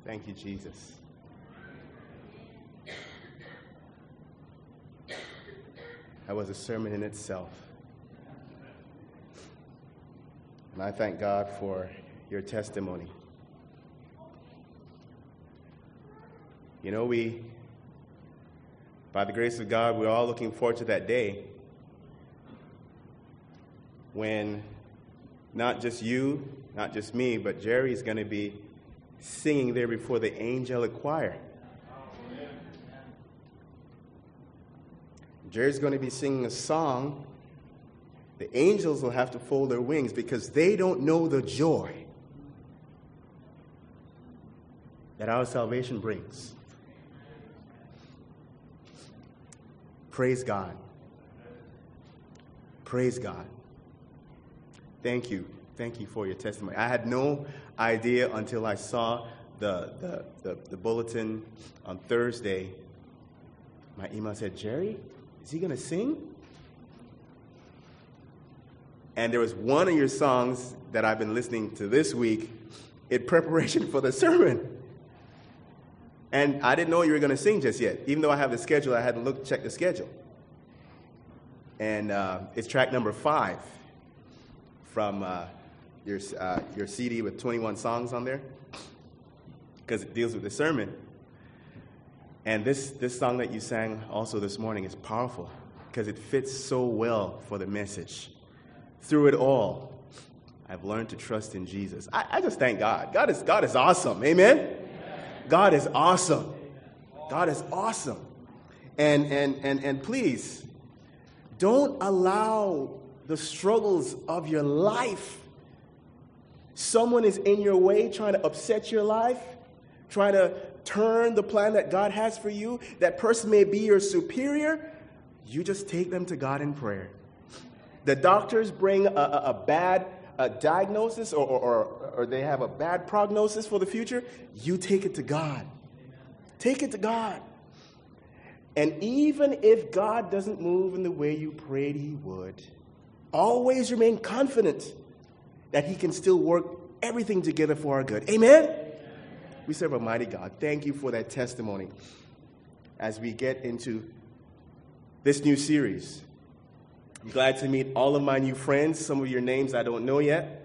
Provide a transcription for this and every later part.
Thank you, Jesus. That was a sermon in itself. And I thank God for your testimony. You know, by the grace of God, we're all looking forward to that day when not just you, not just me, but Jerry is going to be singing there before the angelic choir. Jerry's going to be singing a song. The angels will have to fold their wings because they don't know the joy that our salvation brings. Praise God. Praise God. Thank you. Thank you for your testimony. I had no idea until I saw the bulletin on Thursday. My email said, Jerry, is he going to sing? And there was one of your songs that I've been listening to this week in preparation for the sermon. And I didn't know you were going to sing just yet. Even though I have the schedule, I had to check the schedule. And it's track number 5 from your CD with 21 songs on there, because it deals with the sermon. And this song that you sang also this morning is powerful because it fits so well for the message. Through it all, I've learned to trust in Jesus. I just thank God. God is awesome. Amen? God is awesome. God is awesome. And please, don't allow the struggles of your life. Someone is in your way trying to upset your life, trying to turn the plan that God has for you. That person may be your superior. You just take them to God in prayer. The doctors bring a bad diagnosis or they have a bad prognosis for the future. You take it to God. Take it to God. And even if God doesn't move in the way you prayed he would, always remain confident that he can still work everything together for our good. Amen? We serve a mighty God. Thank you for that testimony. As we get into this new series, I'm glad to meet all of my new friends. Some of your names I don't know yet.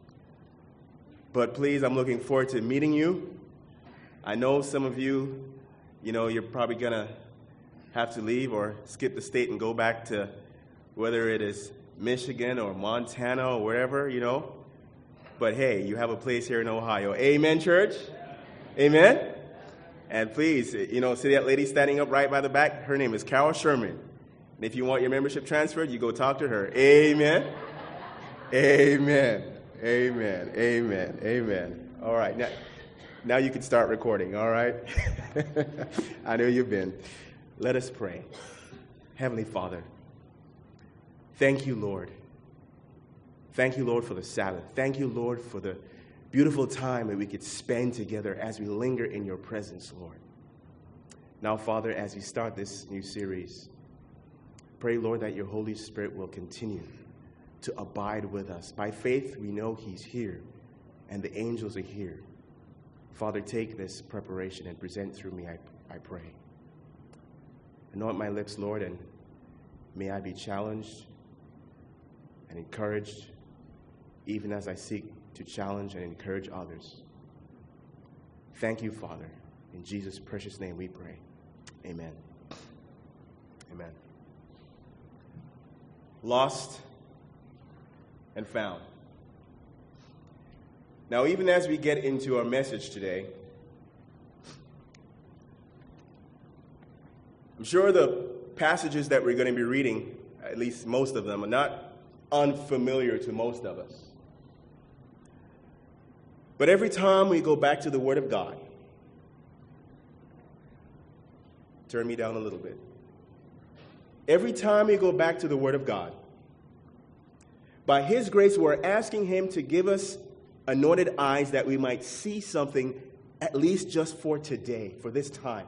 But please, I'm looking forward to meeting you. I know some of you, you're probably going to have to leave or skip the state and go back to whether it is Michigan or Montana or wherever, But hey, you have a place here in Ohio. Amen, church? Amen? And please, see that lady standing up right by the back? Her name is Carol Sherman. And if you want your membership transferred, you go talk to her. Amen? Amen. Amen. Amen. Amen. All right. Now you can start recording, all right? I know you've been. Let us pray. Heavenly Father, thank you, Lord. Thank you, Lord, for the Sabbath. Thank you, Lord, for the beautiful time that we could spend together as we linger in your presence, Lord. Now, Father, as we start this new series, pray, Lord, that your Holy Spirit will continue to abide with us. By faith, we know he's here, and the angels are here. Father, take this preparation and present through me, I pray. Anoint my lips, Lord, and may I be challenged and encouraged, even as I seek to challenge and encourage others. Thank you, Father. In Jesus' precious name we pray. Amen. Amen. Lost and found. Now, even as we get into our message today, I'm sure the passages that we're going to be reading, at least most of them, are not unfamiliar to most of us. But every time we go back to the Word of God, turn me down a little bit. Every time we go back to the Word of God, by His grace, we're asking Him to give us anointed eyes that we might see something, at least just for today, for this time.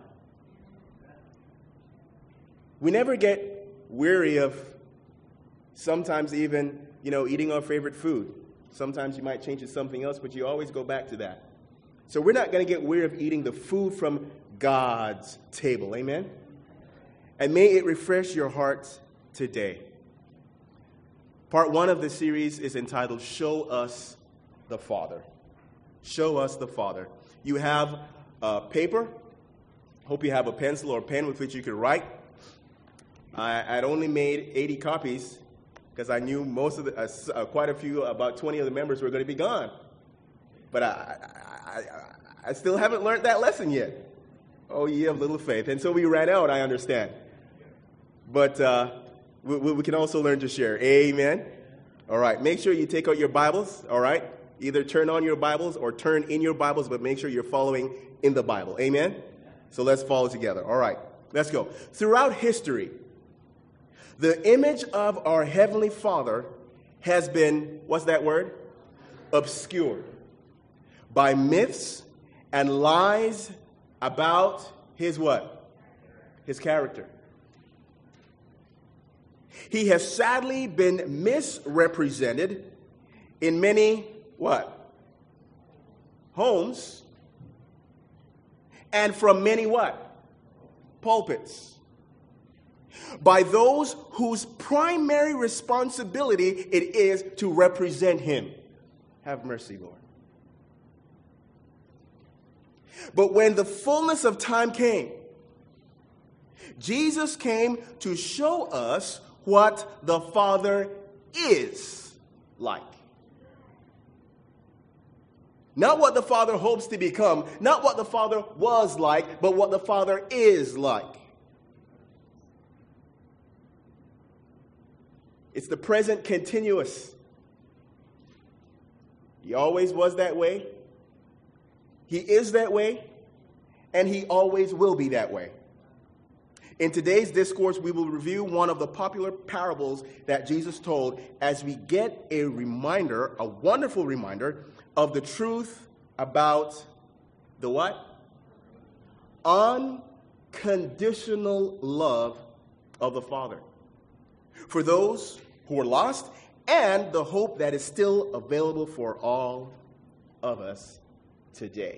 We never get weary of sometimes even, eating our favorite food. Sometimes you might change to something else, but you always go back to that. So we're not going to get weary of eating the food from God's table. Amen? And may it refresh your hearts today. Part 1 of the series is entitled, Show Us the Father. Show Us the Father. You have paper. Hope you have a pencil or a pen with which you could write. I'd only made 80 copies because I knew most of the, quite a few, about 20 of the members were going to be gone. But I still haven't learned that lesson yet. Oh, ye of little faith. And so we ran out, I understand. But we can also learn to share. Amen. All right. Make sure you take out your Bibles. All right. Either turn on your Bibles or turn in your Bibles, but make sure you're following in the Bible. Amen. So let's follow together. All right. Let's go. Throughout history, the image of our Heavenly Father has been, what's that word? Obscured by myths and lies about his what? His character. He has sadly been misrepresented in many, what? Homes. And from many what? Pulpits. By those whose primary responsibility it is to represent him. Have mercy, Lord. But when the fullness of time came, Jesus came to show us what the Father is like. Not what the Father hopes to become, not what the Father was like, but what the Father is like. It's the present continuous. He always was that way. He is that way. And he always will be that way. In today's discourse, we will review one of the popular parables that Jesus told as we get a reminder, a wonderful reminder, of the truth about the what? Unconditional love of the Father for those who are lost, and the hope that is still available for all of us today.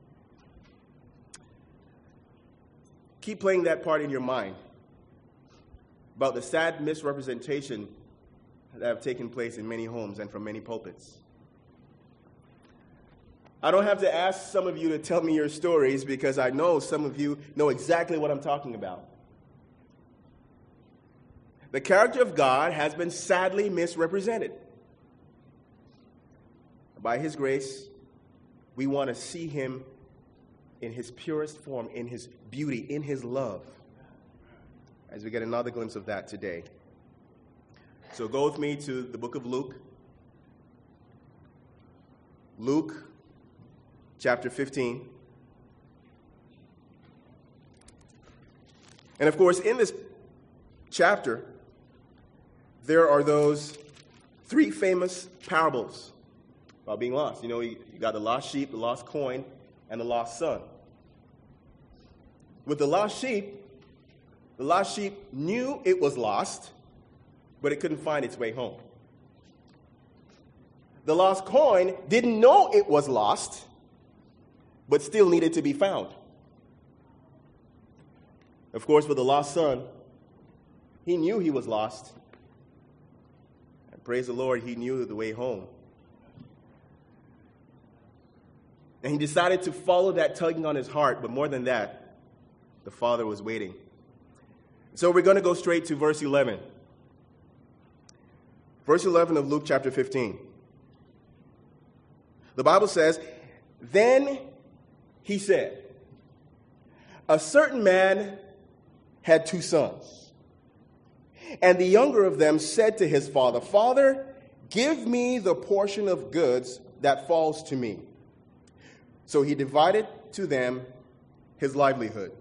Keep playing that part in your mind about the sad misrepresentation that have taken place in many homes and from many pulpits. I don't have to ask some of you to tell me your stories because I know some of you know exactly what I'm talking about. The character of God has been sadly misrepresented. By his grace, we want to see him in his purest form, in his beauty, in his love, as we get another glimpse of that today. So go with me to the book of Luke. Luke chapter 15. And of course, in this chapter, there are those 3 famous parables about being lost. You know, you got the lost sheep, the lost coin, and the lost son. With the lost sheep knew it was lost, but it couldn't find its way home. The lost coin didn't know it was lost, but still needed to be found. Of course, with the lost son, he knew he was lost. And praise the Lord, he knew the way home. And he decided to follow that tugging on his heart, but more than that, the Father was waiting. So we're going to go straight to verse 11. Verse 11 of Luke chapter 15. The Bible says, "Then he said, a certain man had 2 sons. And the younger of them said to his father, 'Father, give me the portion of goods that falls to me.' So he divided to them his livelihood.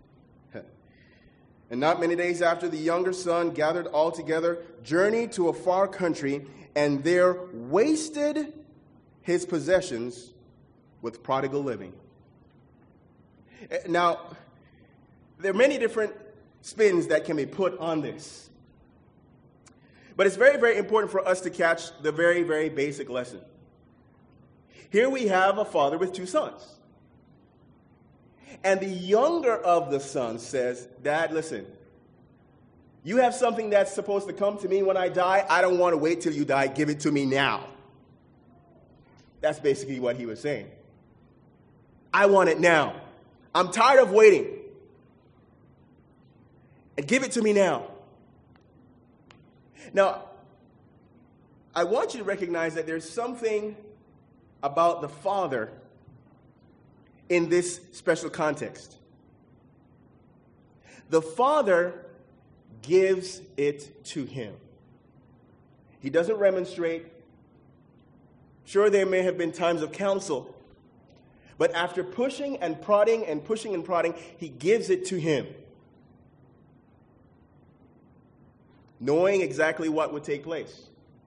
And not many days after, the younger son gathered all together, journeyed to a far country, and there wasted his possessions with prodigal living." Now, there are many different spins that can be put on this. But it's very, very important for us to catch the very, very basic lesson. Here we have a father with two sons. And the younger of the sons says, Dad, listen, you have something that's supposed to come to me when I die. I don't want to wait till you die. Give it to me now. That's basically what he was saying. I want it now. I'm tired of waiting. And give it to me now. Now, I want you to recognize that there's something about the father in this special context. The father gives it to him. He doesn't remonstrate. Sure, there may have been times of counsel, but after pushing and prodding and pushing and prodding, he gives it to him, knowing exactly what would take place.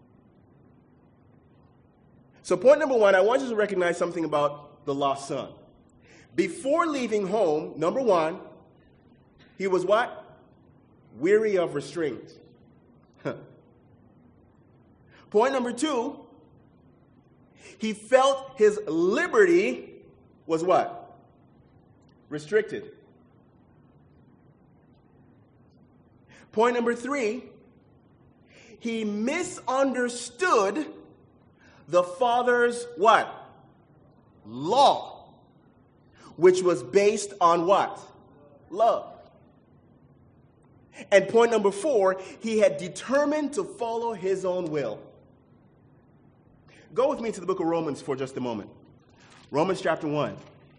So point number one, I want you to recognize something about the lost son. Before leaving home, number one, he was what? Weary of restraint. Point number two, he felt his liberty was what? Restricted. Point number three, he misunderstood the father's what? Law, which was based on what? Love. And point number four, he had determined to follow his own will. Go with me to the book of Romans for just a moment. Romans chapter 1.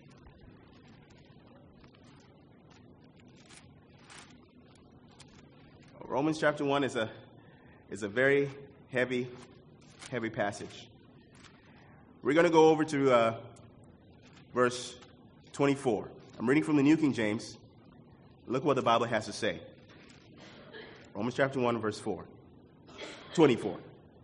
Romans chapter 1 is a very heavy passage. We're going to go over to verse 24. I'm reading from the New King James. Look what the Bible has to say. Romans chapter 1, verse 24.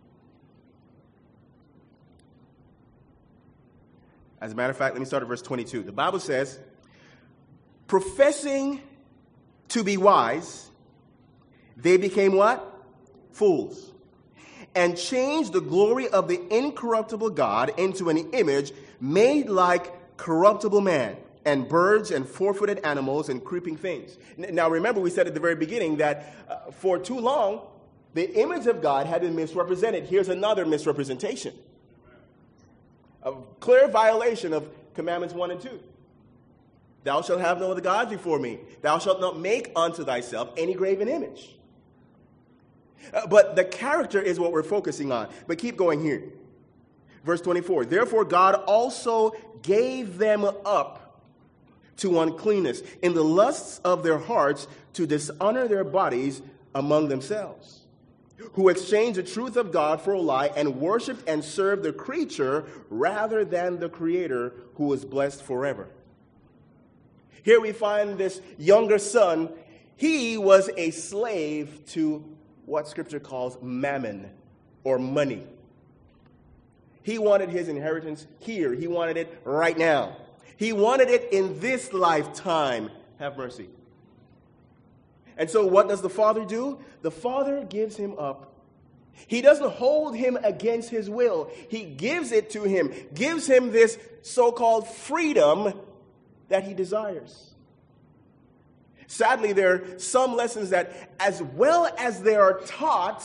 As a matter of fact, let me start at verse 22. The Bible says, professing to be wise, they became what? Fools. And changed the glory of the incorruptible God into an image made like corruptible man, and birds and four-footed animals and creeping things. Now remember, we said at the very beginning that for too long, the image of God had been misrepresented. Here's another misrepresentation. A clear violation of commandments 1 and 2. Thou shalt have no other gods before me. Thou shalt not make unto thyself any graven image. But the character is what we're focusing on. But keep going here. Verse 24. Therefore God also gave them up to uncleanness in the lusts of their hearts to dishonor their bodies among themselves, who exchanged the truth of God for a lie and worshiped and served the creature rather than the Creator, who is blessed forever. Here we find this younger son. He was a slave to what Scripture calls mammon, or money. He wanted his inheritance here. He wanted it right now. He wanted it in this lifetime. Have mercy. And so what does the father do? The father gives him up. He doesn't hold him against his will. He gives it to him, gives him this so-called freedom that he desires. Sadly, there are some lessons that, as well as they are taught,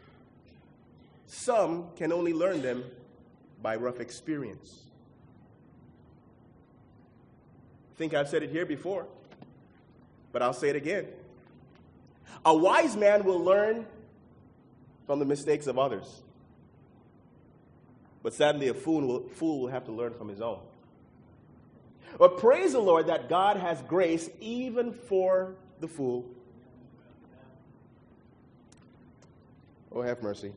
some can only learn them by rough experience. I think I've said it here before, but I'll say it again. A wise man will learn from the mistakes of others. But sadly, a fool will have to learn from his own. But praise the Lord that God has grace even for the fool. Oh, have mercy.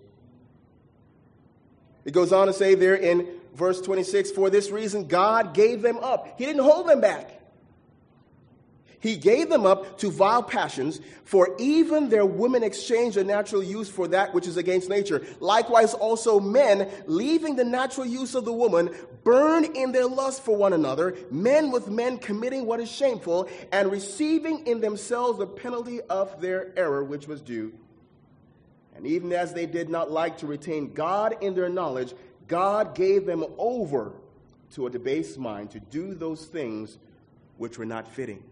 It goes on to say there in verse 26, for this reason God gave them up. He didn't hold them back. He gave them up to vile passions, for even their women exchanged their natural use for that which is against nature. Likewise also men, leaving the natural use of the woman, burn in their lust for one another, men with men committing what is shameful, and receiving in themselves the penalty of their error which was due. And even as they did not like to retain God in their knowledge, God gave them over to a debased mind to do those things which were not fitting.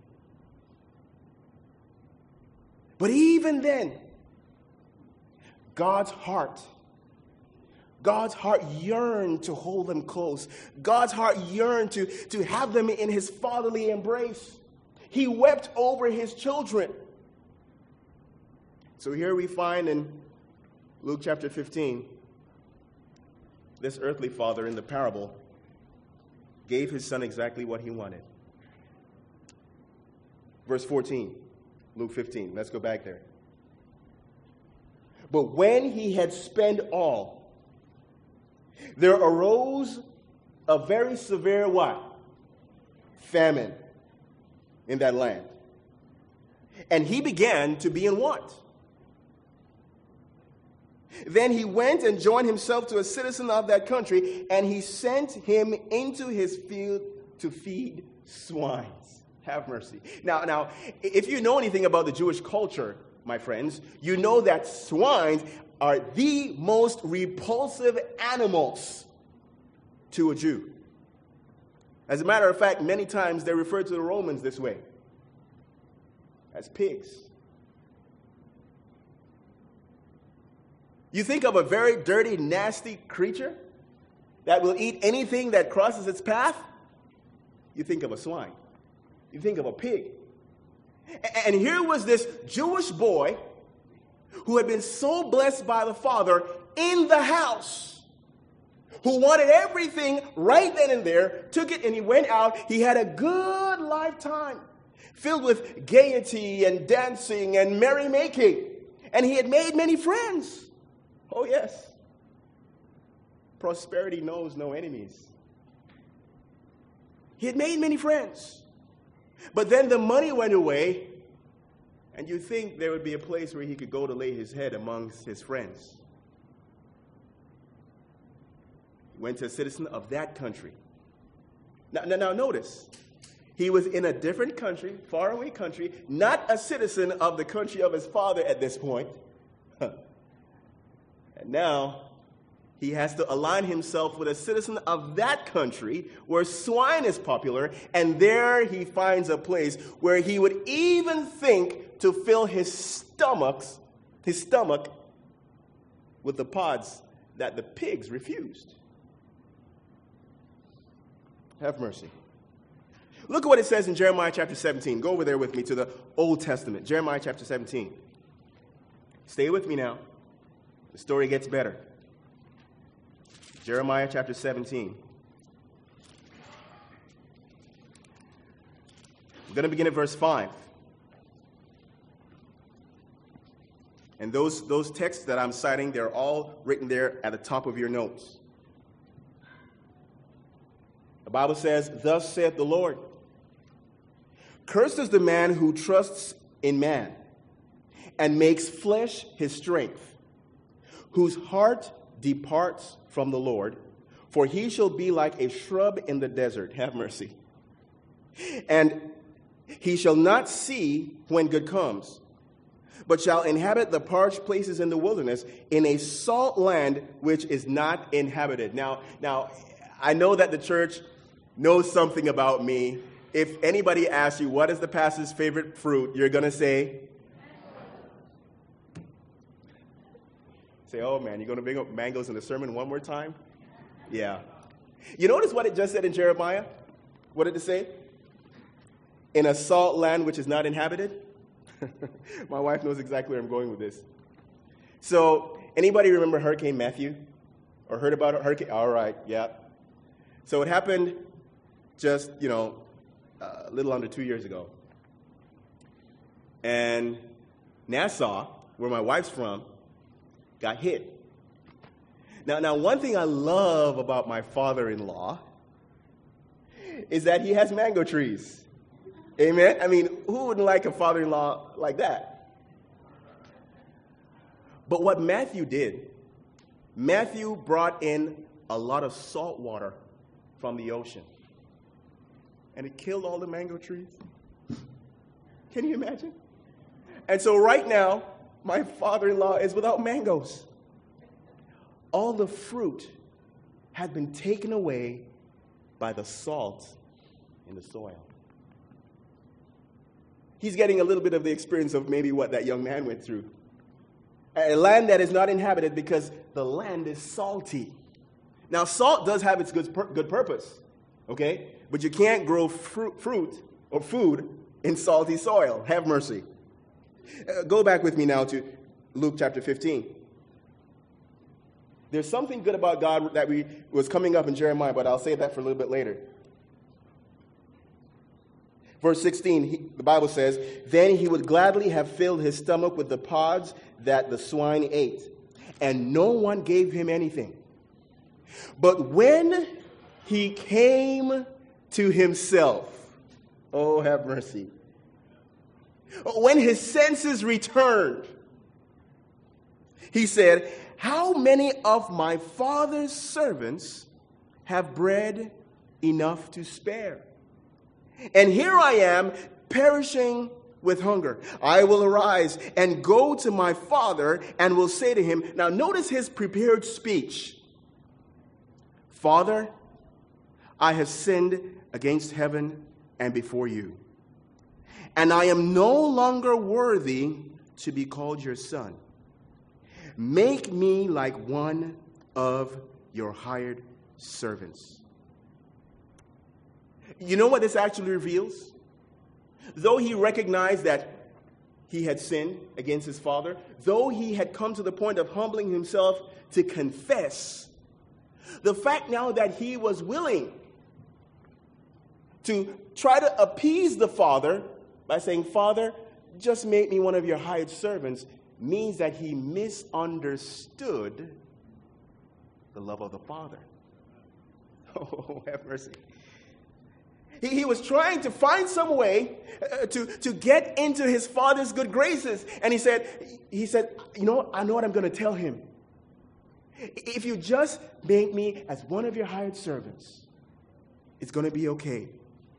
But even then, God's heart yearned to hold them close. God's heart yearned to have them in his fatherly embrace. He wept over his children. So here we find in Luke chapter 15, this earthly father in the parable gave his son exactly what he wanted. Verse 14, Luke 15. Let's go back there. But when he had spent all, there arose a very severe what? Famine in that land. And he began to be in want. Then he went and joined himself to a citizen of that country, and he sent him into his field to feed swines. Have mercy. Now, if you know anything about the Jewish culture, my friends, you know that swines are the most repulsive animals to a Jew. As a matter of fact, many times they refer to the Romans this way, as pigs. You think of a very dirty, nasty creature that will eat anything that crosses its path, you think of a swine. You think of a pig. And here was this Jewish boy who had been so blessed by the Father in the house, who wanted everything right then and there, took it and he went out. He had a good lifetime filled with gaiety and dancing and merrymaking. And he had made many friends. Oh, yes. Prosperity knows no enemies. He had made many friends. But then the money went away, and you think there would be a place where he could go to lay his head amongst his friends. He went to a citizen of that country. Now notice, he was in a different country, faraway country, not a citizen of the country of his father at this point. And now he has to align himself with a citizen of that country where swine is popular, and there he finds a place where he would even think to fill his stomach with the pods that the pigs refused. Have mercy. Look at what it says in Jeremiah chapter 17. Go over there with me to the Old Testament. Jeremiah chapter 17. Stay with me now. The story gets better. Jeremiah chapter 17. I'm going to begin at verse 5. And those texts that I'm citing, they're all written there at the top of your notes. The Bible says, "Thus saith the Lord, cursed is the man who trusts in man and makes flesh his strength, whose heart departs from the Lord, for he shall be like a shrub in the desert." Have mercy. "And he shall not see when good comes, but shall inhabit the parched places in the wilderness, in a salt land which is not inhabited." Now, I know that the church knows something about me. If anybody asks you, what is the pastor's favorite fruit, you're going to say, "Oh man, you're going to bring up mangoes in the sermon one more time?" Yeah. You notice what it just said in Jeremiah? What did it say? In a salt land which is not inhabited? My wife knows exactly where I'm going with this. So, anybody remember Hurricane Matthew? Or heard about Hurricane? All right, yeah. So it happened just, a little under 2 years ago. And Nassau, where my wife's from, got hit. Now, one thing I love about my father-in-law is that he has mango trees. Amen? I mean, who wouldn't like a father-in-law like that? But what Matthew did, Matthew brought in a lot of salt water from the ocean. And it killed all the mango trees. Can you imagine? And so right now, my father-in-law is without mangoes. All the fruit had been taken away by the salt in the soil. He's getting a little bit of the experience of maybe what that young man went through. A land that is not inhabited because the land is salty. Now, salt does have its good purpose, okay? But you can't grow fruit or food in salty soil. Have mercy. Go back with me now to Luke chapter 15. There's something good about God that was coming up in Jeremiah, but I'll save that for a little bit later. Verse 16, the Bible says, "Then he would gladly have filled his stomach with the pods that the swine ate, and no one gave him anything. But when he came to himself," oh, have mercy, "when his senses returned, he said, 'How many of my father's servants have bread enough to spare? And here I am, perishing with hunger. I will arise and go to my father and will say to him,'" now notice his prepared speech, "'Father, I have sinned against heaven and before you, and I am no longer worthy to be called your son. Make me like one of your hired servants.'" You know what this actually reveals? Though he recognized that he had sinned against his father, though he had come to the point of humbling himself to confess, the fact now that he was willing to try to appease the father by saying, "Father, just make me one of your hired servants," means that he misunderstood the love of the Father. Oh, have mercy. He was trying to find some way to get into his father's good graces. And he said, "You know, I know what I'm going to tell him. If you just make me as one of your hired servants, it's going to be okay."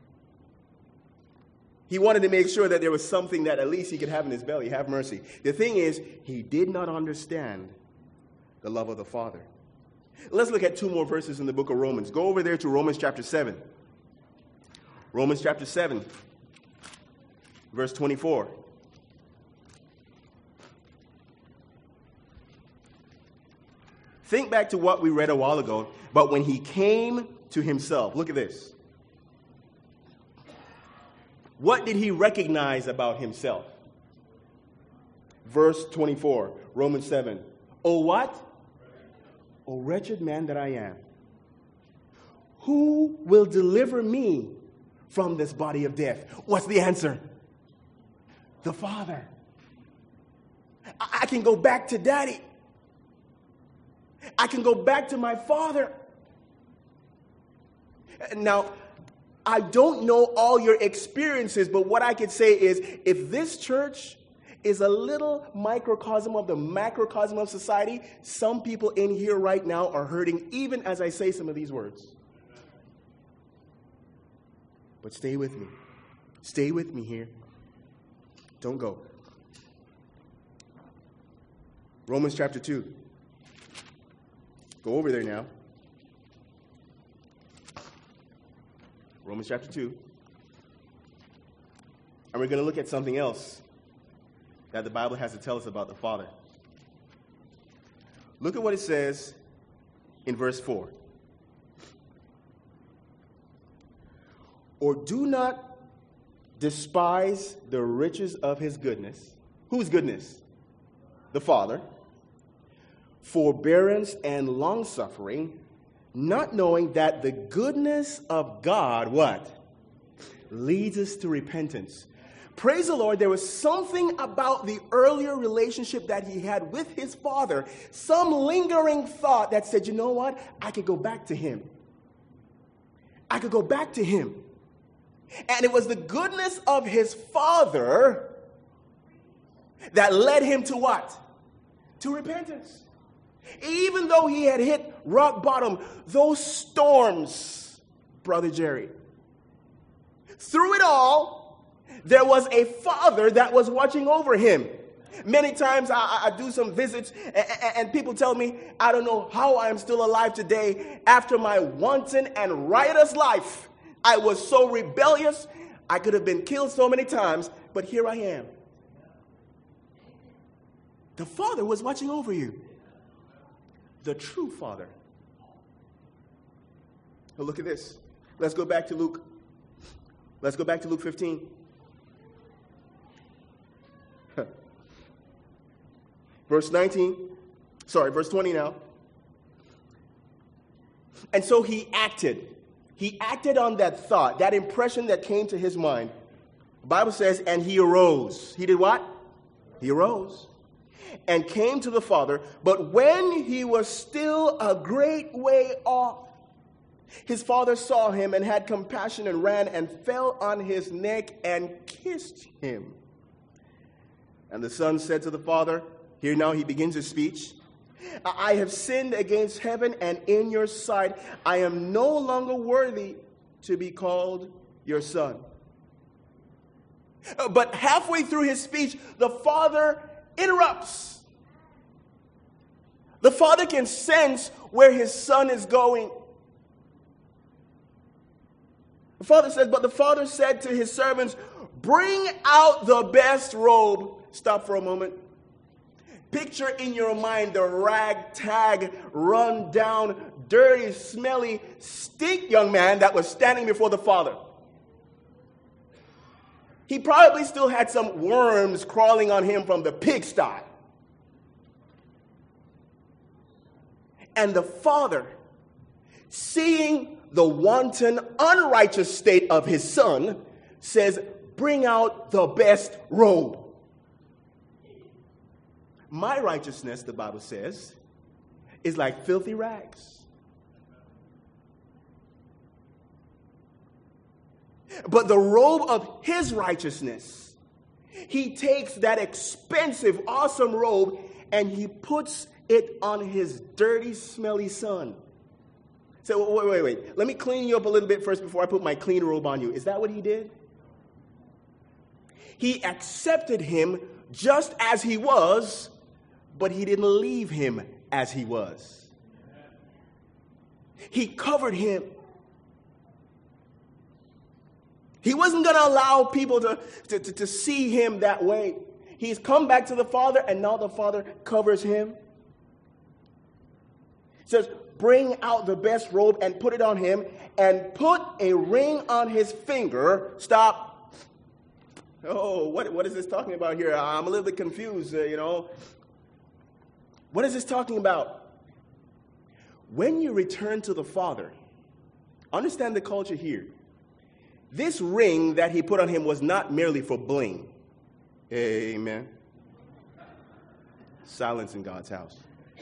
He wanted to make sure that there was something that at least he could have in his belly. Have mercy. The thing is, he did not understand the love of the Father. Let's look at two more verses in the book of Romans. Go over there to Romans chapter 7. Romans chapter 7, verse 24. Think back to what we read a while ago. "But when he came to himself," look at this. What did he recognize about himself? Verse 24, Romans 7. "Oh, what? O wretched man that I am. Who will deliver me from this body of death?" What's the answer? The Father. I can go back to Daddy. I can go back to my Father. Now, I don't know all your experiences, but what I could say is, if this church is a little microcosm of the macrocosm of society, some people in here right now are hurting even as I say some of these words. But stay with me. Stay with me here. Don't go. Romans chapter 2. Go over there now. Romans chapter 2. And we're going to look at something else that the Bible has to tell us about the Father. Look at what it says in verse 4. "Or do not despise the riches of his goodness." Whose goodness? The Father. "Forbearance and long-suffering, not knowing that the goodness of God," what? "Leads us to repentance." Praise the Lord, there was something about the earlier relationship that he had with his father, some lingering thought that said, "You know what? I could go back to him. I could go back to him." And it was the goodness of his father that led him to what? To repentance. Even though he had hit rock bottom, those storms, Brother Jerry, through it all, there was a father that was watching over him. Many times I do some visits and people tell me, I don't know how I'm still alive today after my wanton and riotous life. I was so rebellious. I could have been killed so many times, but here I am. The Father was watching over you. The true Father. Now look at this. Let's go back to Luke. Let's go back to Luke 15. Verse 20 now. And so he acted. He acted on that thought, that impression that came to his mind. The Bible says, and he arose. He did what? He arose and came to the Father. But when he was still a great way off, his father saw him and had compassion and ran and fell on his neck and kissed him. And the son said to the father, here now he begins his speech. I have sinned against heaven and in your sight. I am no longer worthy to be called your son. But halfway through his speech, the father interrupts. The father can sense where his son is going. The father says, but the father said to his servants, bring out the best robe. Stop for a moment. Picture in your mind the ragtag, run down, dirty, smelly, stink young man that was standing before the father. He probably still had some worms crawling on him from the pigsty. And the father, seeing the wanton, unrighteous state of his son, says, bring out the best robe. My righteousness, the Bible says, is like filthy rags. But the robe of his righteousness, he takes that expensive, awesome robe and he puts it on his dirty, smelly son. So wait. Let me clean you up a little bit first before I put my clean robe on you. Is that what he did? He accepted him just as he was, but he didn't leave him as he was. He covered him. He wasn't going to allow people to see him that way. He's come back to the Father, and now the Father covers him. He says, bring out the best robe and put it on him, and put a ring on his finger. Stop. Oh, what is this talking about here? I'm a little bit confused, What is this talking about? When you return to the Father, understand the culture here. This ring that he put on him was not merely for bling. Amen. Silence in God's house.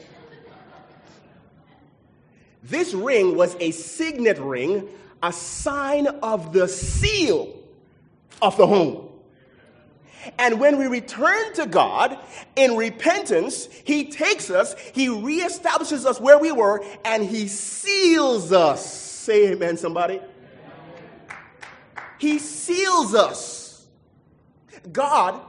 This ring was a signet ring, a sign of the seal of the home. And when we return to God in repentance, he takes us, he reestablishes us where we were, and he seals us. Say amen, somebody. He seals us. God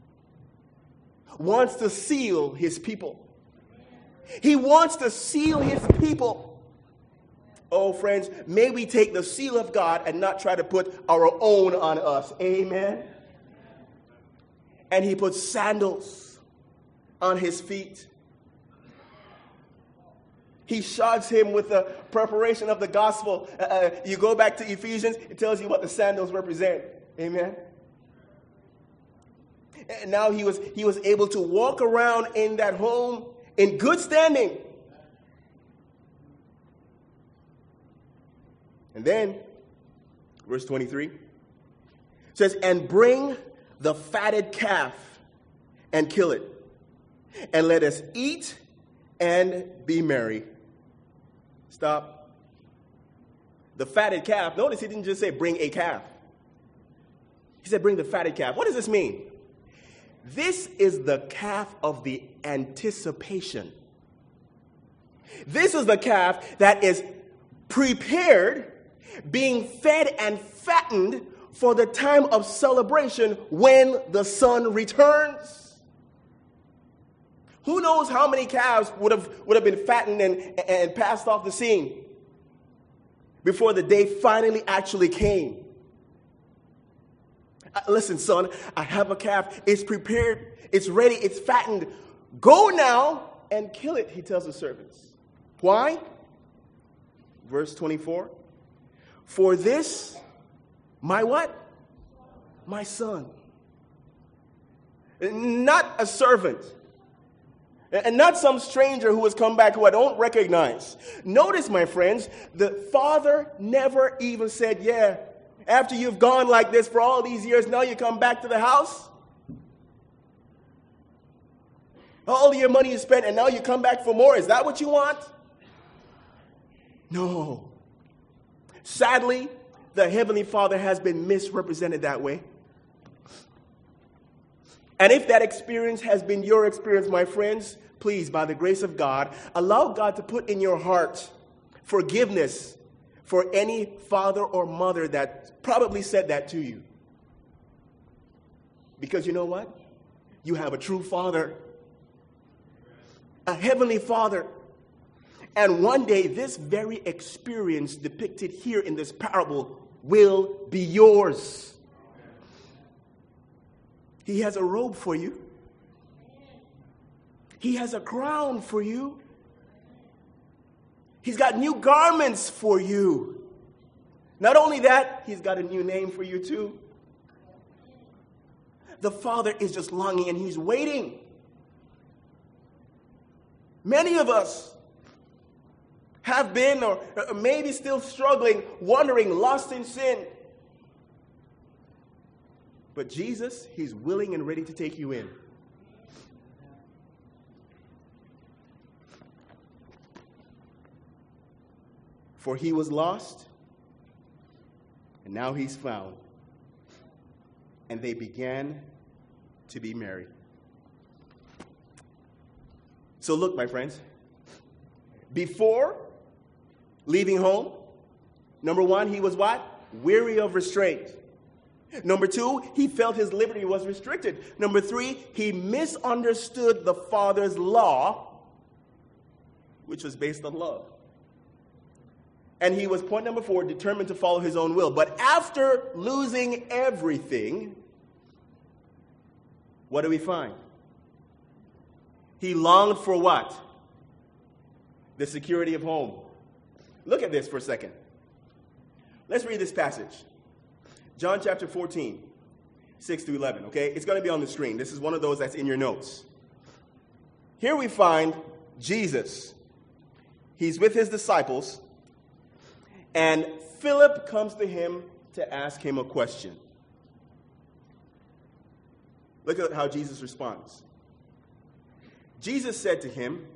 wants to seal his people. He wants to seal his people. Oh, friends, may we take the seal of God and not try to put our own on us. Amen. And he puts sandals on his feet. He shods him with the preparation of the gospel. You go back to Ephesians, it tells you what the sandals represent. Amen. And now he was able to walk around in that home in good standing. And then, verse 23 says, and bring the fatted calf and kill it, and let us eat and be merry. Stop. The fatted calf, notice he didn't just say bring a calf. He said bring the fatted calf. What does this mean? This is the calf of the anticipation. This is the calf that is prepared, being fed and fattened for the time of celebration when the Son returns. Who knows how many calves would have been fattened and passed off the scene before the day finally actually came. Listen, son, I have a calf. It's prepared. It's ready. It's fattened. Go now and kill it, he tells the servants. Why? Verse 24. For this, my what? My son. Not a servant. And not some stranger who has come back who I don't recognize. Notice, my friends, the father never even said, yeah, after you've gone like this for all these years, now you come back to the house? All your money is spent and now you come back for more. Is that what you want? No. Sadly, the Heavenly Father has been misrepresented that way. And if that experience has been your experience, my friends, please, by the grace of God, allow God to put in your heart forgiveness for any father or mother that probably said that to you. Because you know what? You have a true father, a heavenly father. And one day, this very experience depicted here in this parable will be yours. He has a robe for you. He has a crown for you. He's got new garments for you. Not only that, he's got a new name for you too. The Father is just longing and he's waiting. Many of us have been or maybe still struggling, wandering, lost in sin. But Jesus, he's willing and ready to take you in. For he was lost, and now he's found. And they began to be merry. So look, my friends, before leaving home, number one, he was what? Weary of restraint. Number two, he felt his liberty was restricted. Number three, he misunderstood the Father's law, which was based on love. And he was, point number four, determined to follow his own will. But after losing everything, what do we find? He longed for what? The security of home. Look at this for a second. Let's read this passage. John chapter 14, 6 to 11, okay? It's going to be on the screen. This is one of those that's in your notes. Here we find Jesus. He's with his disciples, and Philip comes to him to ask him a question. Look at how Jesus responds. Jesus said to him,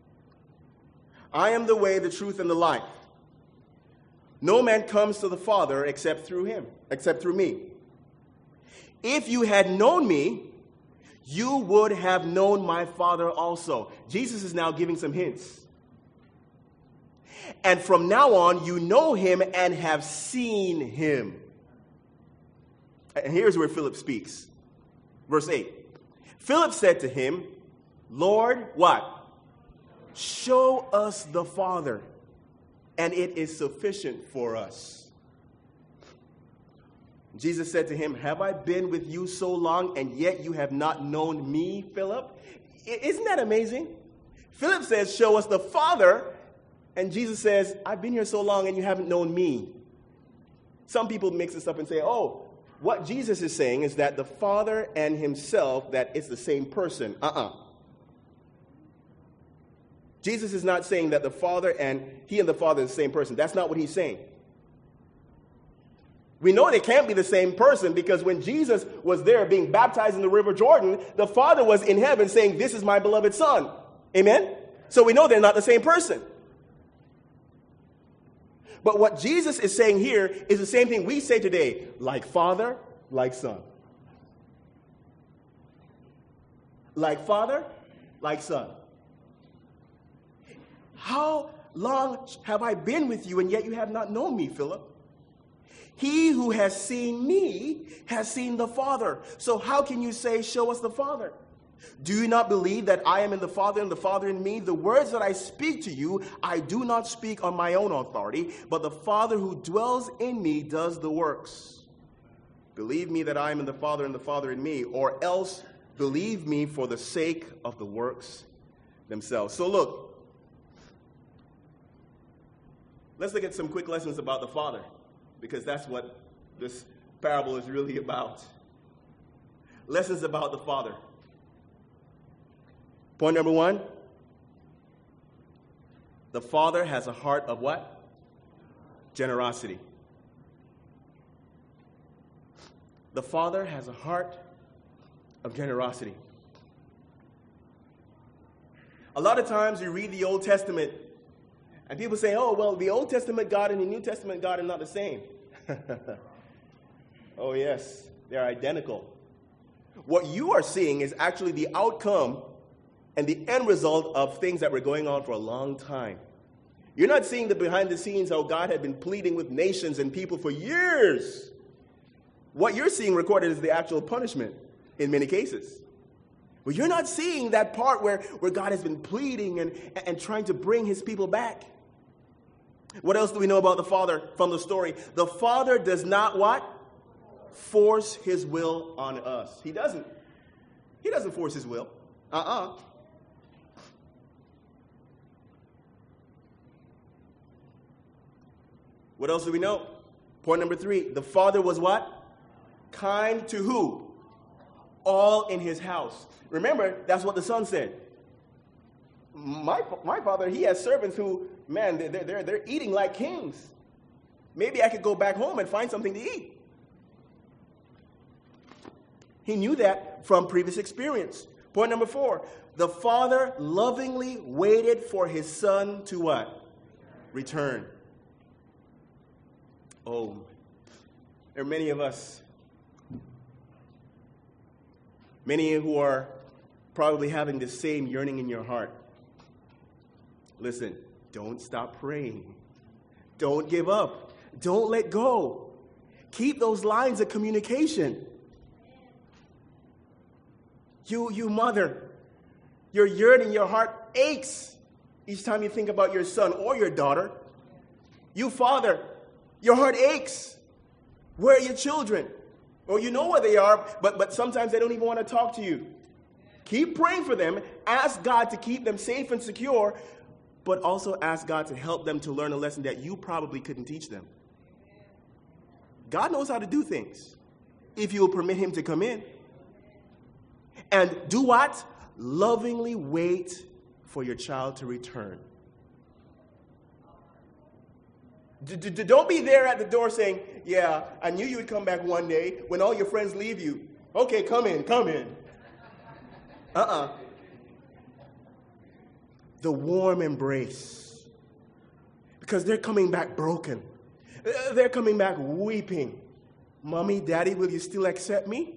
I am the way, the truth, and the life. No man comes to the Father except through me. If you had known me, you would have known my Father also. Jesus is now giving some hints. And from now on, you know him and have seen him. And here's where Philip speaks. Verse 8. Philip said to him, Lord, what? Show us the Father, and it is sufficient for us. Jesus said to him, have I been with you so long, and yet you have not known me, Philip? Isn't that amazing? Philip says, show us the Father, and Jesus says, I've been here so long, and you haven't known me. Some people mix this up and say, oh, what Jesus is saying is that the Father and himself, that it's the same person. Jesus is not saying that the Father and the Father is the same person. That's not what he's saying. We know they can't be the same person because when Jesus was there being baptized in the River Jordan, the Father was in heaven saying, this is my beloved Son. Amen? So we know they're not the same person. But what Jesus is saying here is the same thing we say today, like Father, like Son. Like Father, like Son. How long have I been with you, and yet you have not known me, Philip? He who has seen me has seen the Father. So how can you say, show us the Father? Do you not believe that I am in the Father and the Father in me? The words that I speak to you, I do not speak on my own authority, but the Father who dwells in me does the works. Believe me that I am in the Father and the Father in me, or else believe me for the sake of the works themselves. So look, let's look at some quick lessons about the Father, because that's what this parable is really about. Lessons about the Father. Point number one, the Father has a heart of what? Generosity. The Father has a heart of generosity. A lot of times you read the Old Testament and people say, oh, well, the Old Testament God and the New Testament God are not the same. Oh, yes, they're identical. What you are seeing is actually the outcome and the end result of things that were going on for a long time. You're not seeing the behind the scenes how God had been pleading with nations and people for years. What you're seeing recorded is the actual punishment in many cases. But you're not seeing that part where God has been pleading and trying to bring his people back. What else do we know about the Father from the story? The Father does not what? Force his will on us. He doesn't. He doesn't force his will. What else do we know? Point number 3. The Father was what? Kind to who? All in his house. Remember, that's what the Son said. My Father, he has servants who, man, they're eating like kings. Maybe I could go back home and find something to eat. He knew that from previous experience. Point number 4. The Father lovingly waited for his Son to what? Return. Oh, there are many of us, many who are probably having the same yearning in your heart. Listen, don't stop praying. Don't give up. Don't let go. Keep those lines of communication. You mother, your yearning, your heart aches each time you think about your son or your daughter. You father, your heart aches. Where are your children? Or you know where they are, but sometimes they don't even want to talk to you. Keep praying for them. Ask God to keep them safe and secure, but also ask God to help them to learn a lesson that you probably couldn't teach them. God knows how to do things if you will permit him to come in. And do what? Lovingly wait for your child to return. Don't be there at the door saying, yeah, I knew you would come back one day when all your friends leave you. Okay, come in. The warm embrace. Because they're coming back broken. They're coming back weeping. Mommy, Daddy, will you still accept me?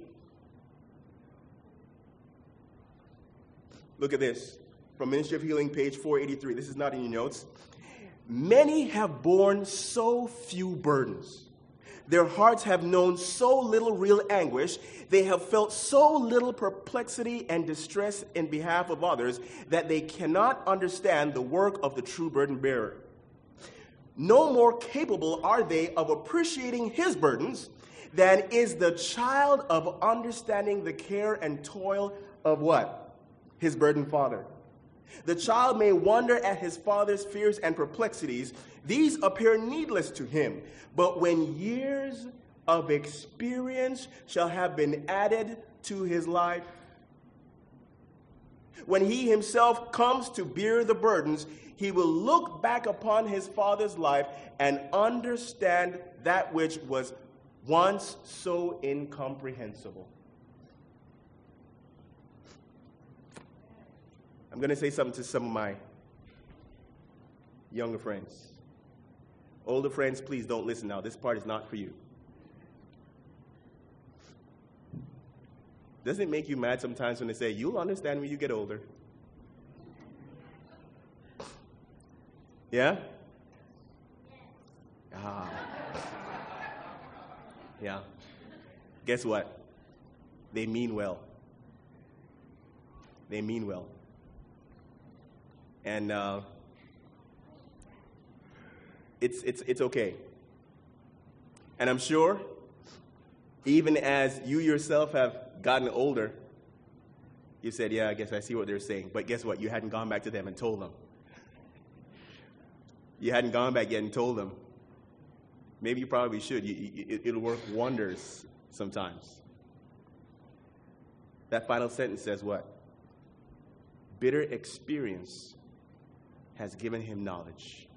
Look at this. From Ministry of Healing, page 483. This is not in your notes. Many have borne so few burdens. Their hearts have known so little real anguish. They have felt so little perplexity and distress in behalf of others that they cannot understand the work of the true burden bearer. No more capable are they of appreciating his burdens than is the child of understanding the care and toil of what? His burdened father. The child may wonder at his father's fears and perplexities. These appear needless to him. But when years of experience shall have been added to his life, when he himself comes to bear the burdens, he will look back upon his father's life and understand that which was once so incomprehensible. I'm going to say something to some of my younger friends. Older friends, please don't listen now. This part is not for you. Doesn't it make you mad sometimes when they say, you'll understand when you get older? Yeah? Yeah. Guess what? They mean well. They mean well. And it's okay. And I'm sure, even as you yourself have gotten older, you said, yeah, I guess I see what they're saying. But guess what? You hadn't gone back to them and told them. You hadn't gone back yet and told them. Maybe you probably should. It'll work wonders sometimes. That final sentence says what? Bitter experience has given him knowledge.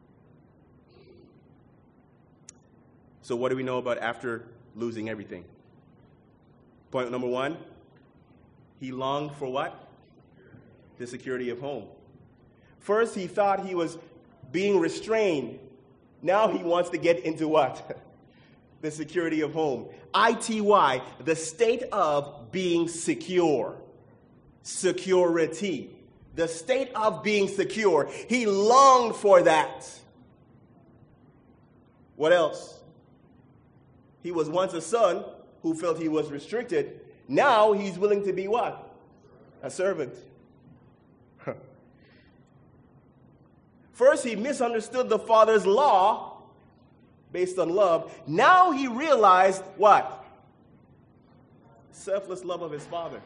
So what do we know about after losing everything? Point number one, he longed for what? The security of home. First, he thought he was being restrained. Now he wants to get into what? The security of home. ITY, the state of being secure. Security. The state of being secure. He longed for that. What else? He was once a son who felt he was restricted. Now he's willing to be what? A servant. First, he misunderstood the Father's law based on love. Now he realized what? Selfless love of his Father.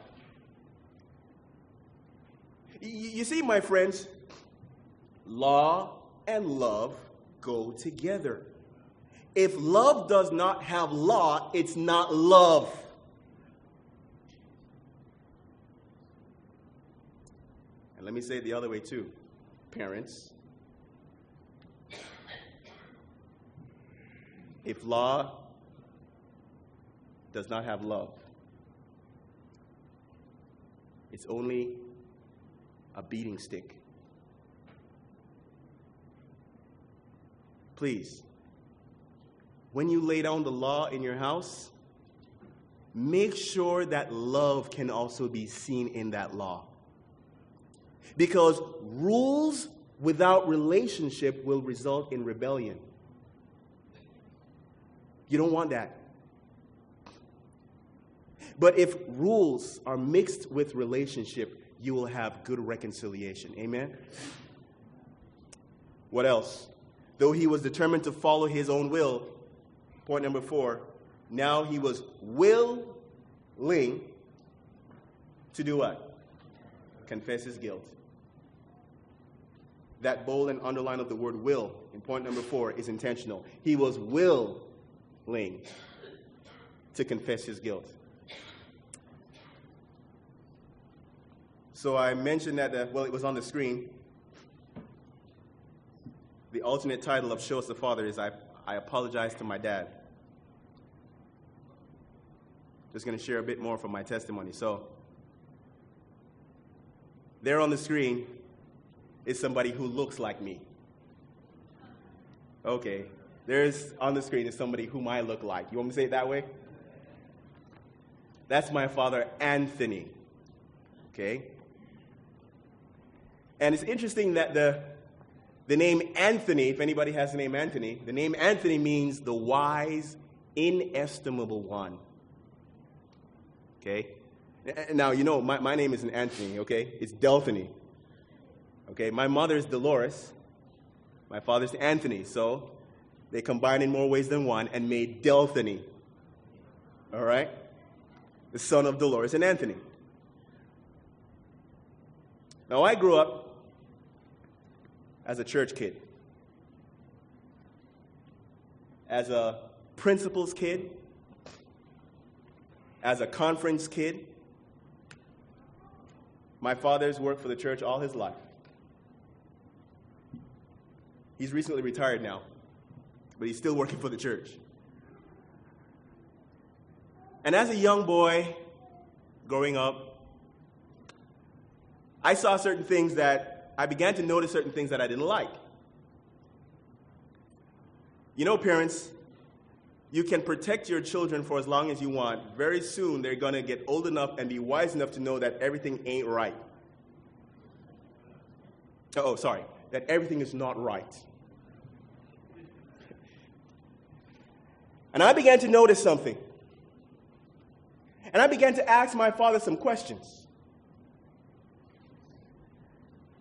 You see, my friends, law and love go together. If love does not have law, it's not love. And let me say it the other way too. Parents, if law does not have love, it's only a beating stick. Please, when you lay down the law in your house, make sure that love can also be seen in that law. Because rules without relationship will result in rebellion. You don't want that. But if rules are mixed with relationship, you will have good reconciliation. Amen? What else? Though he was determined to follow his own will, point number 4, now he was willing to do what? Confess his guilt. That bold and underline of the word will in point number 4 is intentional. He was willing to confess his guilt. So I mentioned that, it was on the screen. The alternate title of Show Us the Father is I Apologize to My Dad. Just going to share a bit more from my testimony. So, there on the screen is somebody who looks like me. Okay. There's on the screen is somebody whom I look like. You want me to say it that way? That's my father, Anthony. Okay? And it's interesting that the name Anthony, if anybody has the name Anthony, the name Anthony means the wise, inestimable one. Okay? Now, you know, my name isn't Anthony, okay? It's Delphiny. Okay? My mother's Dolores. My father's Anthony. So, they combined in more ways than one and made Delphiny. All right? The son of Dolores and Anthony. Now, I grew up as a church kid, as a principal's kid, as a conference kid. My father's worked for the church all his life. He's recently retired now, but he's still working for the church. And as a young boy growing up, I saw certain things I began to notice certain things that I didn't like. You know, parents, you can protect your children for as long as you want. Very soon, they're going to get old enough and be wise enough to know that everything ain't right. That everything is not right. And I began to notice something. And I began to ask my father some questions.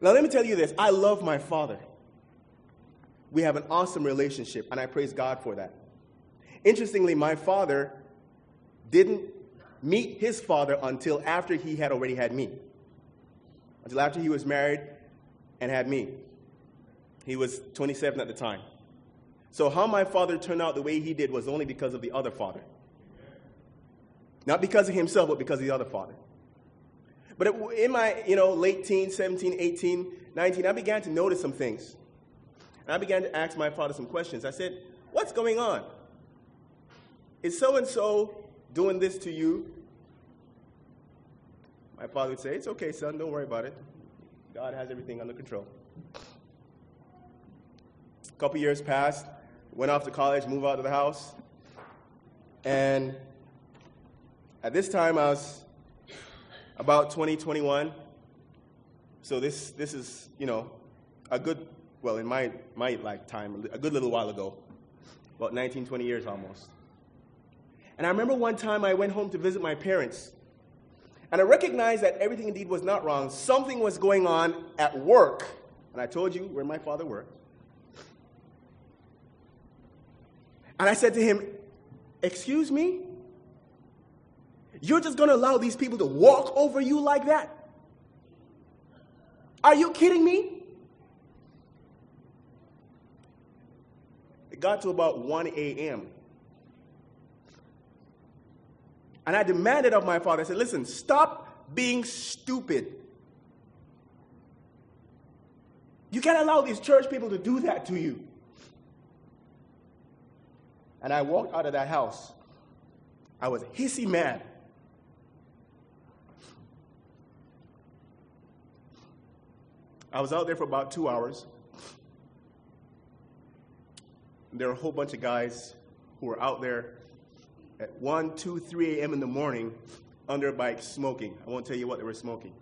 Now, let me tell you this. I love my father. We have an awesome relationship, and I praise God for that. Interestingly, my father didn't meet his father until after he had already had me. Until after he was married and had me. He was 27 at the time. So how my father turned out the way he did was only because of the other father. Not because of himself, but because of the other father. But in my late teens, 17, 18, 19, I began to notice some things. And I began to ask my father some questions. I said, what's going on? Is so-and-so doing this to you? My father would say, it's okay, son, don't worry about it. God has everything under control. A couple years passed, went off to college, moved out of the house. And at this time, I was about 20, 21. So this is, a good, well, in my lifetime, a good little while ago. About 19, 20 years almost. And I remember one time I went home to visit my parents. And I recognized that everything indeed was not wrong. Something was going on at work. And I told you where my father worked. And I said to him, excuse me? You're just going to allow these people to walk over you like that? Are you kidding me? It got to about 1 a.m. And I demanded of my father, I said, listen, stop being stupid. You can't allow these church people to do that to you. And I walked out of that house. I was hissy mad. I was out there for about 2 hours. And there were a whole bunch of guys who were out there at 1, 2, 3 a.m. in the morning under a bike smoking. I won't tell you what they were smoking.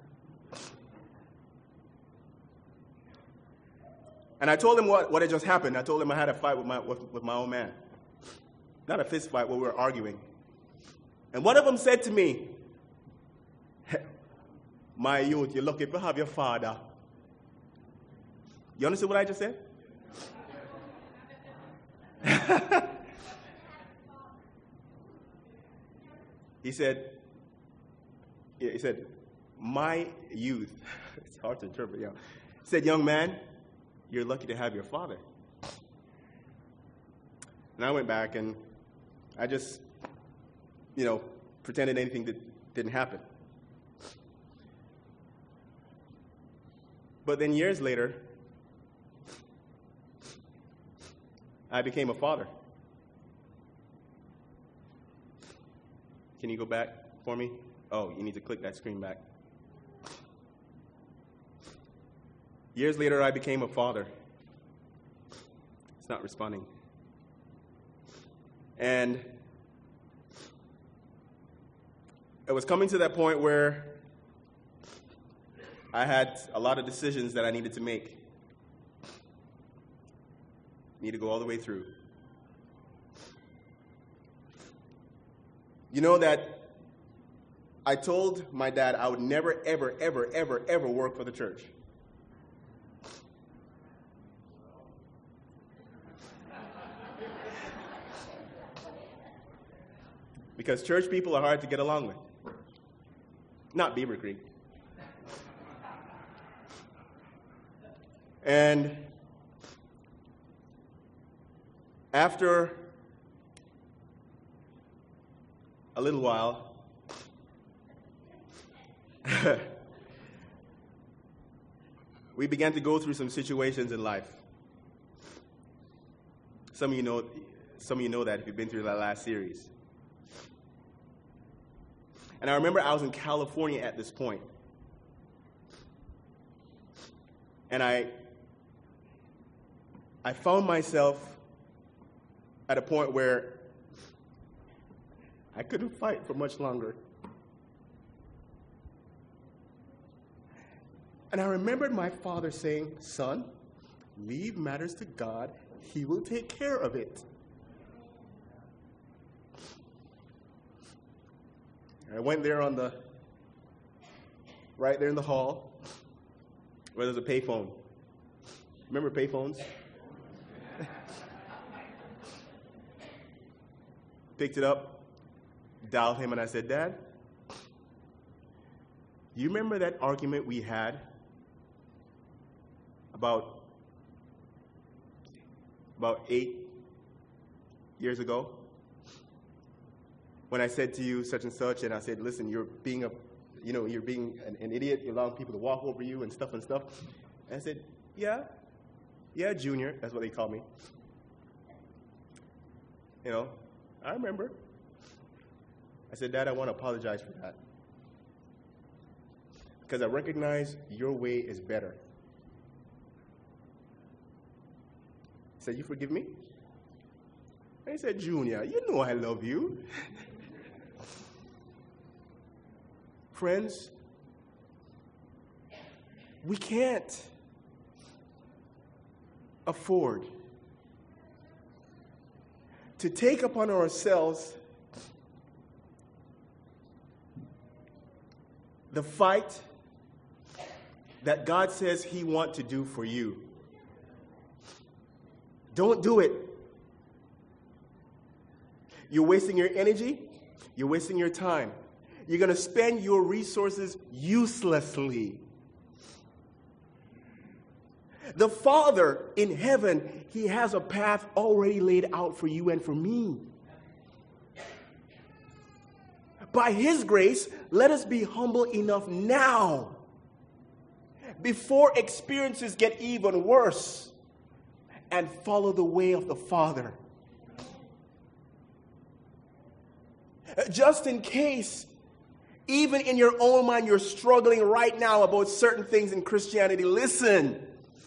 And I told them what had just happened. I told them I had a fight with my own man. Not a fist fight, where we were arguing. And one of them said to me, my youth, you're lucky to have your father. You understand what I just said? He said, my youth. It's hard to interpret, yeah. He said, young man, you're lucky to have your father. And I went back and I just, pretended anything didn't happen. But then years later, I became a father. Can you go back for me? Oh, you need to click that screen back. Years later, I became a father. It's not responding. And it was coming to that point where I had a lot of decisions that I needed to make. Need to go all the way through. You know that I told my dad I would never, ever, ever, ever, ever work for the church. Because church people are hard to get along with. Not Beaver Creek. And after a little while, we began to go through some situations in life. Some of you know that if you've been through that last series. And I remember I was in California at this point. And I found myself at a point where I couldn't fight for much longer. And I remembered my father saying, son, leave matters to God. He will take care of it. I went there right there in the hall. where there's a payphone. Remember payphones? Picked it up, dialed him, and I said, Dad, you remember that argument we had about 8 years ago? When I said to you such and such, and I said, listen, you're being an idiot, you're allowing people to walk over you and stuff. And I said, yeah, Junior, that's what they call me. I remember. I said, Dad, I want to apologize for that. Because I recognize your way is better. He said, you forgive me? And he said, Junior, you know I love you. Friends, we can't afford to take upon ourselves the fight that God says He wants to do for you. Don't do it. You're wasting your energy. You're wasting your time. You're going to spend your resources uselessly. The Father in heaven, He has a path already laid out for you and for me. By His grace, let us be humble enough now, before experiences get even worse, and follow the way of the Father. Just in case, even in your own mind, you're struggling right now about certain things in Christianity, listen.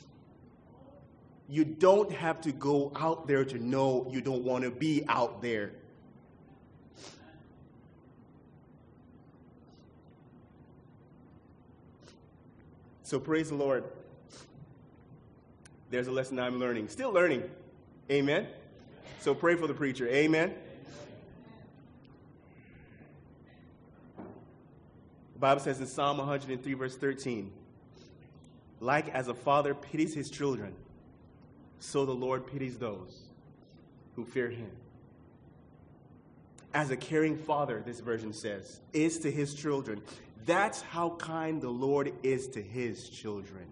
You don't have to go out there to know you don't want to be out there. So praise the Lord. There's a lesson I'm learning. Still learning. Amen. So pray for the preacher. Amen. The Bible says in Psalm 103, verse 13, like as a father pities his children, so the Lord pities those who fear Him. As a caring father, this version says, is to his children. That's how kind the Lord is to His children.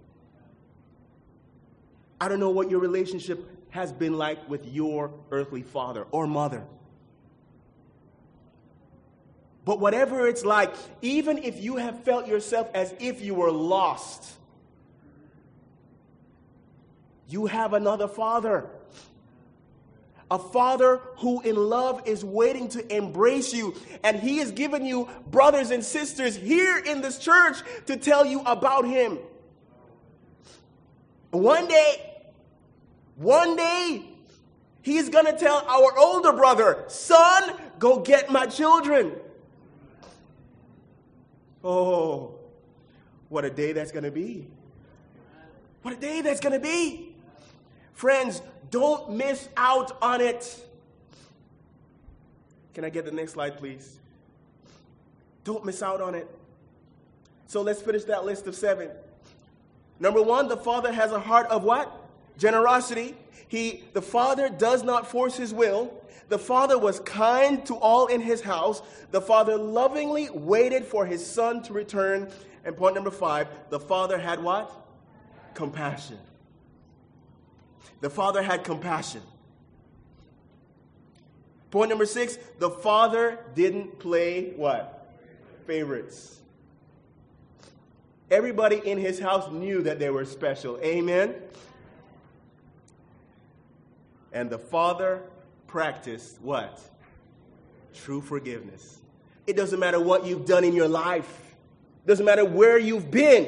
I don't know what your relationship has been like with your earthly father or mother. But whatever it's like, even if you have felt yourself as if you were lost, you have another Father. A Father who in love is waiting to embrace you. And He has given you brothers and sisters here in this church to tell you about Him. One day, He's going to tell our older brother, son, go get my children. Oh, what a day that's going to be. What a day that's going to be. Friends, don't miss out on it. Can I get the next slide, please? Don't miss out on it. So let's finish that list of 7. Number 1, the Father has a heart of what? Generosity. The Father does not force His will. The Father was kind to all in His house. The Father lovingly waited for His Son to return. And point number 5, the Father had what? Compassion. The Father had compassion. Point number 6, the Father didn't play what? Favorites. Everybody in His house knew that they were special. Amen? And the Father practiced what? True forgiveness. It doesn't matter what you've done in your life. It doesn't matter where you've been.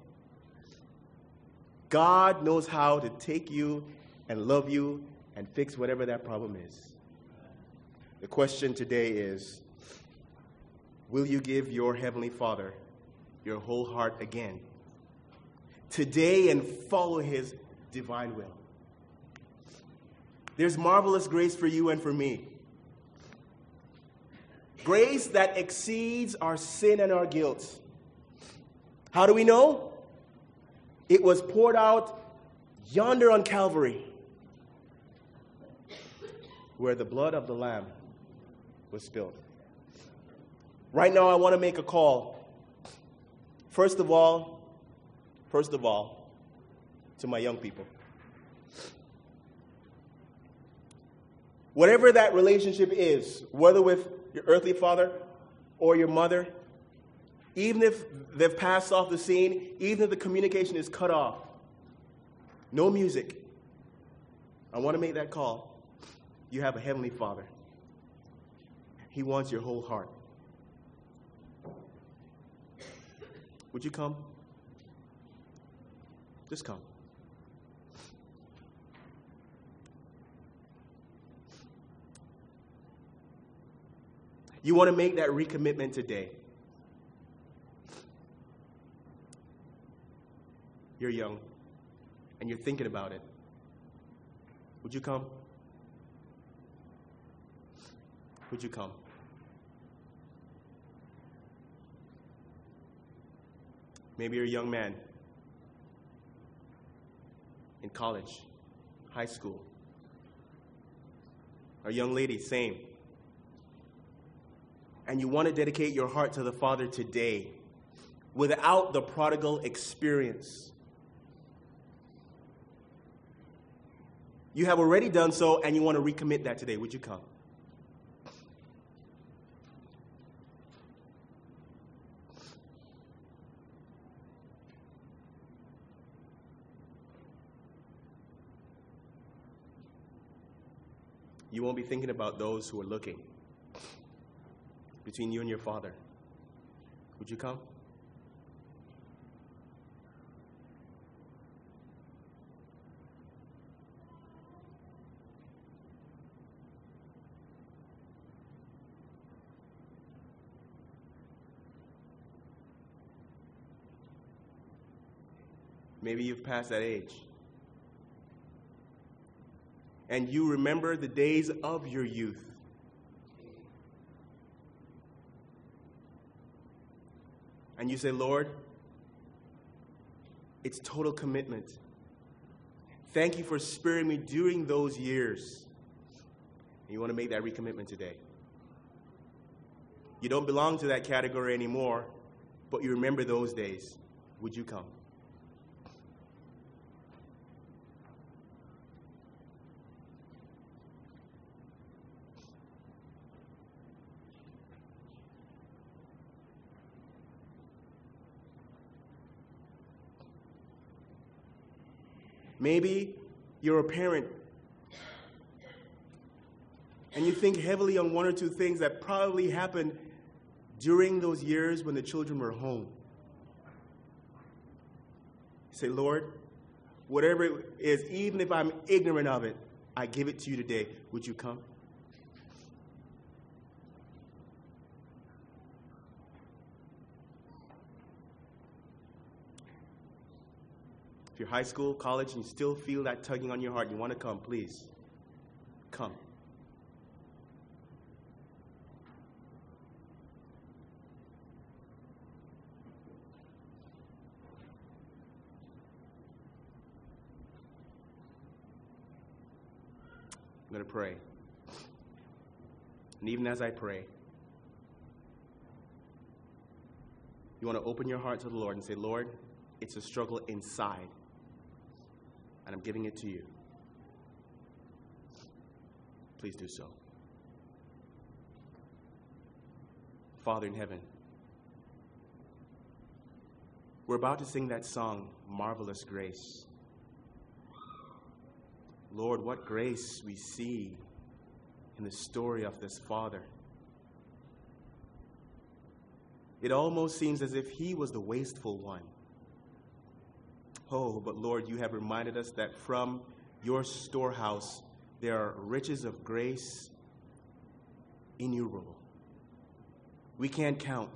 God knows how to take you and love you and fix whatever that problem is. The question today is, will you give your Heavenly Father your whole heart again today and follow His divine will? There's marvelous grace for you and for me. Grace that exceeds our sin and our guilt. How do we know? It was poured out yonder on Calvary, where the blood of the Lamb was spilled. Right now, I want to make a call. First of all, to my young people. Whatever that relationship is, whether with your earthly father or your mother, even if they've passed off the scene, even if the communication is cut off, no music, I want to make that call. You have a heavenly Father. He wants your whole heart. Would you come? Just come. You want to make that recommitment today. You're young, and you're thinking about it. Would you come? Would you come? Maybe you're a young man in college, high school, or a young lady, same. And you want to dedicate your heart to the Father today without the prodigal experience. You have already done so, and you want to recommit that today. Would you come? You won't be thinking about those who are looking between you and your Father. Would you come? Maybe you've passed that age. And you remember the days of your youth. And you say, Lord, it's total commitment. Thank you for sparing me during those years. And you want to make that recommitment today. You don't belong to that category anymore, but you remember those days. Would you come? Maybe you're a parent and you think heavily on one or two things that probably happened during those years when the children were home. You say, Lord, whatever it is, even if I'm ignorant of it, I give it to you today. Would you come? If you're high school, college, and you still feel that tugging on your heart, you want to come, please. Come. I'm going to pray. And even as I pray, you want to open your heart to the Lord and say, Lord, it's a struggle inside, and I'm giving it to you. Please do so. Father in heaven, we're about to sing that song, Marvelous Grace. Lord, what grace we see in the story of this father. It almost seems as if he was the wasteful one. Oh, but Lord, you have reminded us that from your storehouse there are riches of grace innumerable. We can't count.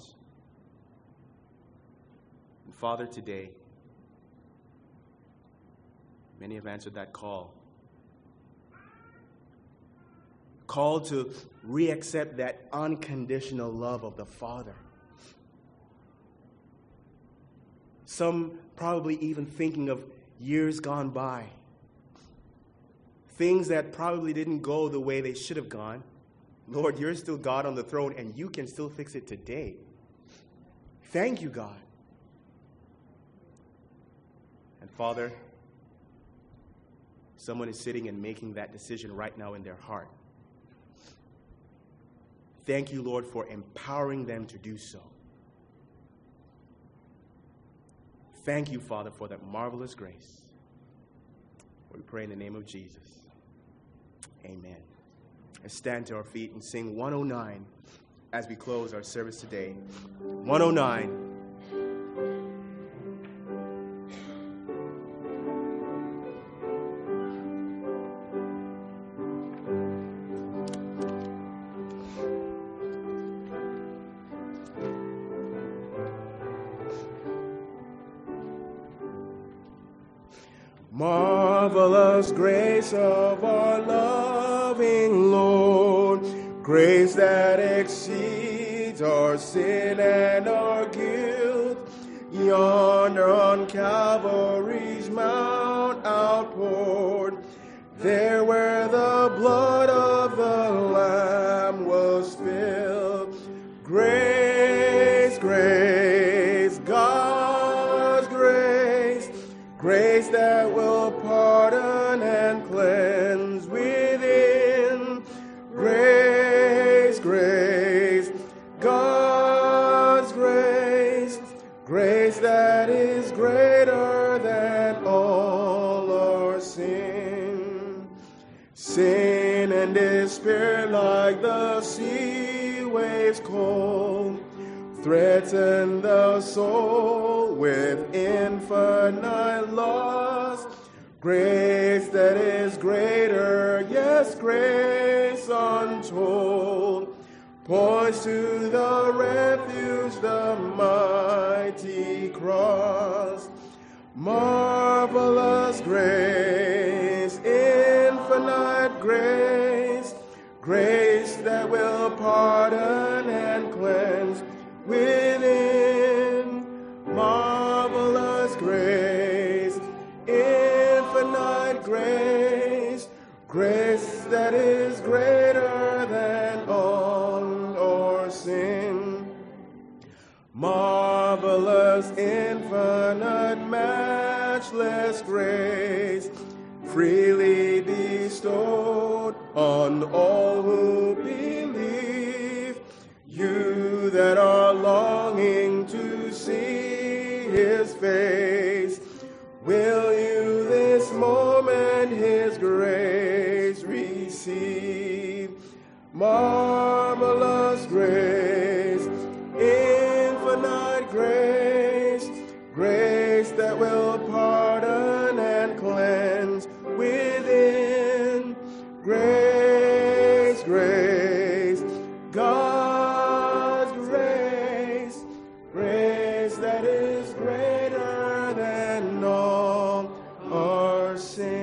And Father, today, many have answered that call. Called to re-accept that unconditional love of the Father. Some probably even thinking of years gone by. Things that probably didn't go the way they should have gone. Lord, you're still God on the throne, and you can still fix it today. Thank you, God. And Father, someone is sitting and making that decision right now in their heart. Thank you, Lord, for empowering them to do so. Thank you, Father, for that marvelous grace. We pray in the name of Jesus. Amen. Let's stand to our feet and sing 109 as we close our service today. 109. Marvelous grace of our loving Lord, grace that exceeds our sin and our guilt, yonder on Calvary's mount outpoured, there where the blood of the Lamb was spilled. Grace, grace, God's grace, grace that will pardon and cleanse within. Grace, grace, God's grace, grace that is greater than all our sin. Sin and despair like the sea waves cold threaten the soul with infinite loss. Grace that is greater, yes, grace untold, points to the refuge, the mighty cross. Marvelous grace, infinite grace, grace that will pardon and cleanse within. Marvelous grace, infinite grace, grace that is greater than all our sin. Marvelous, infinite, matchless grace, freely bestowed on all who believe. You that are longing to see his face, will you this moment his grace receive? Marvelous grace, infinite grace, grace that will pardon and cleanse within. Grace, grace, God's grace, grace that is greater than all our sin.